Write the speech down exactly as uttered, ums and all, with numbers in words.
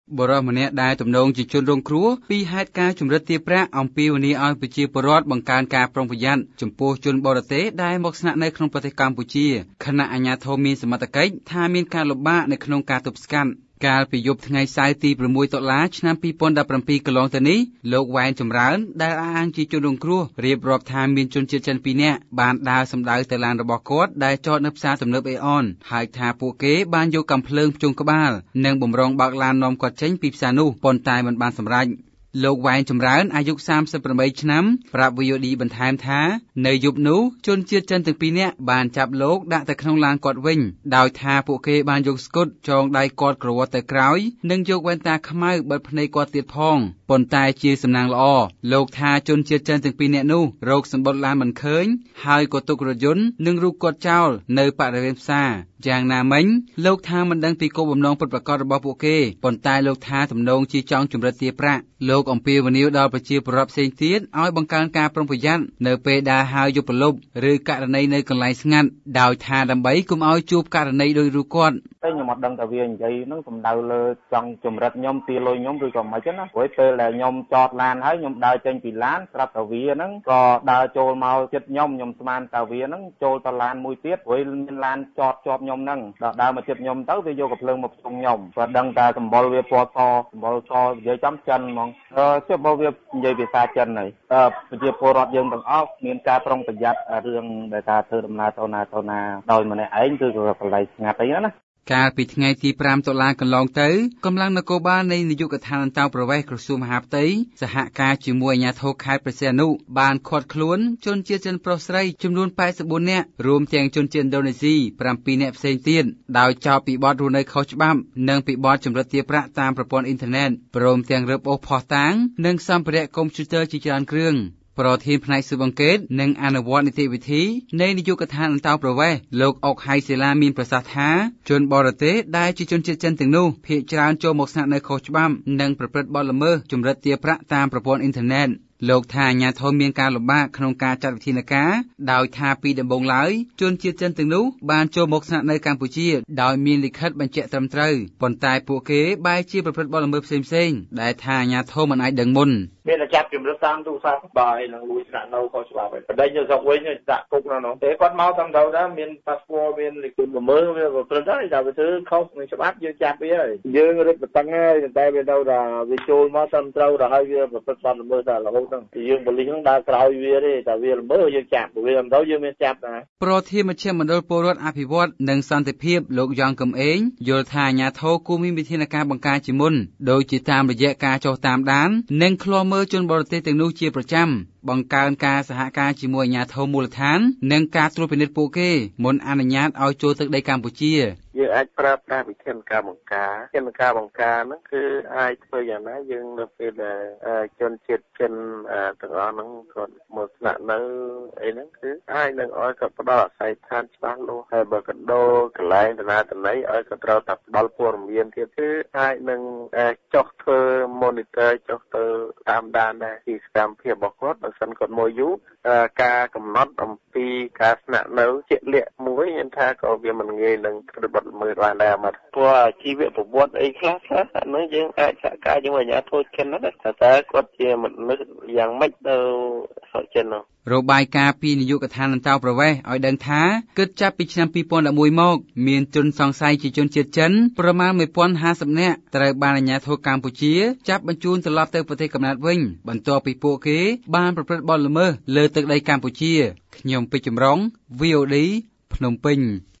បរិសម្នាក់ដែលទំនងជាជនរងគ្រោះពីហេតុការណ៍ជំរិតទារប្រាក់អំពីវនីឲ្យប្រជាពលរដ្ឋបង្កើនការប្រុងប្រយ័ត្នចំពោះជនបរទេសដែលមកស្នាក់នៅក្នុងប្រទេសកម្ពុជាខណៈអាជ្ញាធរមានសមត្ថកិច្ចថាមានការលំបាកនៅក្នុងការទប់ស្កាត់កាលពីយប់ថ្ងៃសៅរ៍ទីប្រាំមួយតុលាឆ្នាំពីរពាន់ដប់ប្រាំពីរកន្លងទៅនេះលោកវ៉ែនចម្រើនដែលអះអាងជាជនរងគ្រោះរៀបរាប់ថាមានជនជាតិចិនពីរនាក់បានដើរសម្ដៅទៅឡានរបស់គាត់ដែលចតនៅផ្សារទំនើបអេអនហើយថាពួកគេបានយកកាំភ្លើងភ្ជង់ក្បាលនិងបំរុងបើកឡាននាំគាត់ចេញពីផ្សារនោះប៉ុន្តែមិនបានសម្រេចលោកវ៉ែនចម្រើនអាយុសាមសិបប្រាំបីឆ្នាំប្រាប់ វី អូ ឌី បន្ថែមថានៅយប់នោះជនជាតិចិនទាំងពីរនាក់បានចាប់លោកដាក់ទៅក្នុងឡានគាត់វិញដោយថាពួកគេបានយកស្គុតចងដៃគាត់ក្រវាត់ទៅក្រោយនិងយកវ៉ែនតាខ្មៅបិទភ្នែកគាត់ទៀតផងប៉ុន្តែជាសំណាងល្អលោកថាជនជាតិចិនទាំងពីរនាក់នោះរកសម្បត្តិឡានមិនឃើញហើយក៏ទុករថយន្តនិងរូបគាត់ចោលនៅបរិវេណផ្សារយ៉ាងណាមិញលោកថាមិនដឹងពីគោលបំណងពិតប្រាកដរបស់ពួកគេប៉ុន្តែលោកថាទំនងជាចង់ជំរិតទារប្រាក់លោកអំពាវនាវដល់ប្រជាពលរដ្ឋផ្សេងទៀតឲ្យបង្កើនការប្រុងប្រយ័ត្ននៅពេលដើរហើរយប់លុបឬករណីនៅកន្លែងស្ងាត់ដោយថាដើម្បីកុំឲ្យជួបករណីដោយរូបគាត់តែខ្ញុំអត់ដឹងថាវានិយាយនឹងសំដៅលើចង់ជំរិតខ្ញុំទាលុយខ្ញុំឬក៏មិនចឹងណាព្រោះពេលដែលខ្ញុំចតឡានហើយខ្ញុំដើរចេញពីឡានស្រាប់តែវាហ្នឹងក៏ដើរចូលមកចិត្តខ្ញុំខ្ញុំស្មានថាវាហ្នឹងចូលទៅឡានមួយទៀតព្រោះមានឡានចតជាប់ខ្ញុំហ្នឹងដល់ដើរមកចិត្តខ្ញុំទៅវាយកកាភ្លើងមកផ្ទុំខ្ញុំគាត់ដឹងថាសម្បល់វាពណ៌សសម្បល់សនិយាយចំចិនហ្មងអឺជិះបើវានិយាយភាសាចិនហើយអឺប្រជាពលរដ្ឋយើងទាំងអស់មានការប្រុងប្រយ័ត្នរឿងដែលថាធ្វើដំណើរទៅណាទៅណាដោយម្នាក់ឯងគឺក៏កន្លែងស្ងាត់អីណាកាលពីថ្ងៃទីប្រាំតុលាកន្លងទៅកម្លាំងនគរបាលនៃនាយកដ្ឋានអន្តោប្រវេសន៍ក្រសួងមហាផ្ទៃសហការជាមួយអាជ្ញាធរខេត្តព្រះសីហនុបានឃាត់ខ្លួនជនជាតិចិនប្រុសស្រីចំនួនប៉ែតសិបបួននាក់រួមទាំងជនជាតិឥណ្ឌូនេស៊ីប្រាំពីរនាក់ផ្សេងទៀតដោយចោទពីបទរស់នៅខុសច្បាប់និងពីបទជំរិតទារប្រាក់តាមប្រព័ន្ធអ៊ីនធឺណិតព្រមទាំងរឹបអូសភស្តុតាងនិងសម្ភារៈកុំព្យូទ័រជាច្រើនគ្រឿងប្រធានផ្នែកស៊ើបអង្កេតនិងអនុវត្តនីតិវិធីនៃនាយកដ្ឋានអន្តោប្រវេសន៍លោកអុកហៃសេឡាមានប្រសាសន៍ថាជនបរទេសដែលជាជនជាតិចិនទាំងនោះភាគច្រើនចូលមកស្នាក់នៅខុសច្បាប់និងប្រព្រឹត្តបទល្មើសជំរិតទារប្រាក់តាមប្រព័ន្ធអ៊ីនធឺណិតលោកថាអាជ្ញាធរមានការលំបាកក្នុងការចាត់វិធានការដោយថាពីដំបូងឡើយជនជាតិចិនទាំងនោះបានចូលមកស្នាក់នៅកម្ពុជាដោយមានលិខិតបញ្ជាក់ត្រឹមត្រូវប៉ុន្តែពួកគេបែរជាប្រព្រឹត្តបទល្មើសផ្សេងៗដែលថាអាជ្ញាធរមិនអាចដឹងមុនមានតែចាប់ជំរិតតាមទូរស័ព្ទបាយនឹងលួចស្នាក់នៅខុសច្បាប់ហើយបដិញទៅស្រុកវិញដាក់គុកនៅនោះតែគាត់មកតាមទៅដែរមានប៉ាសពតមានលិខិតល្មើសវាប្រព្រឹត្តហើយតែវាធ្វើខុសនឹងច្បាប់យើងចាប់វាហើយយើងរឹតបន្តឹងហើយតែវានៅថាវាចូលមកតាមត្រូវដល់ហើយវាប្រព្រឹត្តបទល្មើសតែរហូតហ្នឹងយើងប៉ូលីសហ្នឹងដើរក្រោយវាទេតែវាល្មើសយើងចាប់វាមិនទៅយើងមានចាប់ដែរប្រធានមជ្ឈមណ្ឌលពលរដ្ឋអភិវឌ្ឍនិងសន្តិភាពលោកយ៉ងកំឯងយល់ថាអាជ្ញាធរគួរមានវិធានការបង្ការជាមុនដោយជាតាមរយៈការចុះតាមដាននិងឃ្លាំមើលជនបរទេសទាំងនោះជាប្រចាំបង្កើនការសហការជាមួយអាជ្ញាធរមូលដ្ឋាននិងការត្រួតពិនិត្យពួកគេមុនអនុញ្ញាតឲ្យចូលទឹកដីកម្ពុជាយើងអាចប្រើប្រាស់វិធានការបង្ការវិធានការបង្ការហ្នឹងគឺអាចធ្វើយ៉ាងណាយើងនៅពេលដែលជនជាតិចិនទាំងអស់ហ្នឹងគាត់មកស្នាក់នៅអីហ្នឹងគឺអាចនឹងឲ្យគាត់ផ្ដល់អាស័យដ្ឋានច្បាស់លាស់ហើយបើកណ្ដោកន្លែងតាណាតាណីឲ្យគាត់ត្រូវតែផ្ដល់ព័ត៌មានទៀតគឺអាចនឹងចុះធ្វើ monitor ចុះទៅតាមដានដែរពីសកម្មភាពរបស់គាត់បើសិនគាត់មកយូរការកំណត់អំពីការស្នាក់នៅជាក់លាក់មួយមានថាក៏វាមិនងាយនឹងធ្វើបទល្មើសបានដែរមកព្រោះអាជីវប្រវត្តិអីខ្លះខ្លះអានោះយើងអាចសហការជាមួយអាជ្ញាធរចិនណាតែតែគាត់ជាមនុស្សយ៉ាងម៉េចទៅស្រុកចិននោះរបាយការណ៍ពីនាយកដ្ឋានអន្តោប្រវេសន៍ឲ្យដឹងថាគិតចាប់ពីឆ្នាំពីរពាន់ដប់មួយមកមានជនសង្ស័យជាជនជាតិចិនប្រមាណមួយពាន់ហាសិបនាក់ត្រូវបានអាជ្ញាធរកម្ពុជាចាប់បញ្ជូនត្រឡប់ទៅប្រទេសកំណើតវិញបន្ទាប់ពីពួកគេបានប្រព្រឹត្តបទល្មើសលើទឹកដីកម្ពុជាខ្ញុំពេជ្រចម្រុង វី អូ ឌី ភ្នំពេញ